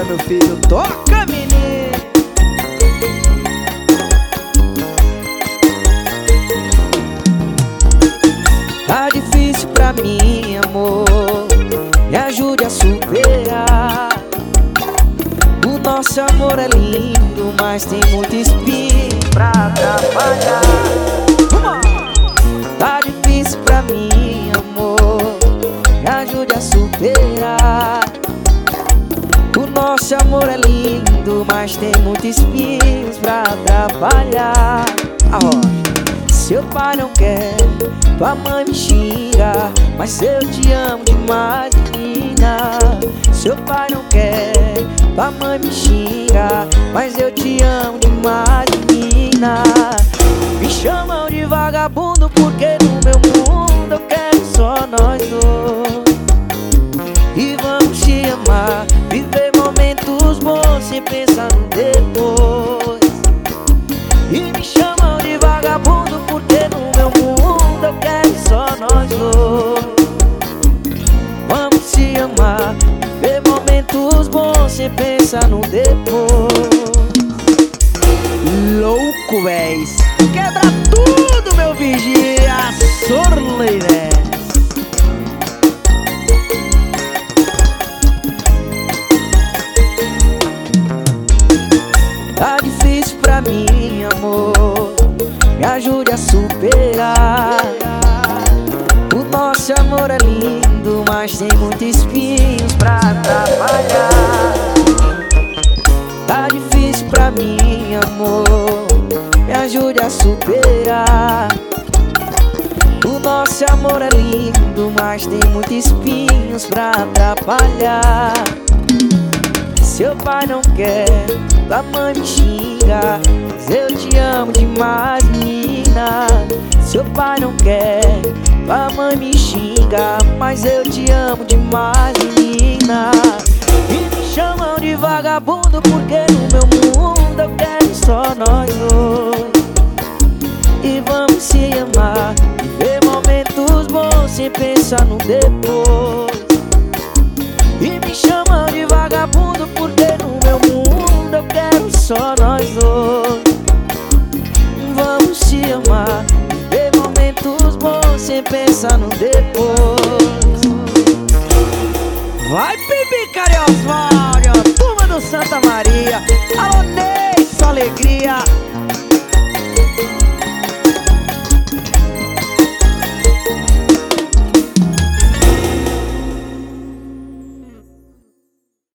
meu filho, toca, menino. Tá difícil pra mim, amor, me ajude a superar. O nosso amor é lindo, mas tem muito espinho pra atrapalhar. Tá difícil pra mim, amor, me ajude a superar. O nosso amor é lindo, mas tem muitos espinhos pra atrapalhar. Seu pai não quer, tua mãe me xinga, mas eu te amo demais, menina. Seu pai não quer, tua mãe me xinga, mas eu te amo demais, menina. Me chamam de vagabundo porque no meu mundo eu quero só nós dois. E vamos te amar, viver momentos bons sem pensar no depois. E me chamam de vagabundo porque no meu mundo eu quero só nós dois. Vamos se amar, viver momentos bons sem pensar no depois. Louco, véis, quebra tudo, meu vigia, Sorleirés. Tá difícil pra mim, amor, me ajude a superar. O nosso amor é lindo, mas tem muitos espinhos pra atrapalhar. Tá difícil pra mim, amor, me ajude a superar. O nosso amor é lindo, mas tem muitos espinhos pra atrapalhar. Seu pai não quer, tua mãe me xinga, mas eu te amo demais, menina. Seu pai não quer, tua mãe me xinga, mas eu te amo demais, menina. E me chamam de vagabundo porque no meu mundo eu quero só nós dois. E vamos se amar, viver momentos bons sem pensar no depois. E me chamam de vagabundo porque no meu mundo eu quero só nós dois. Vamos se amar, viver momentos bons sem pensar no depois. Vai, Bibi Cariosvalho, turma do Santa Maria. Alô, Ney, sua alegria.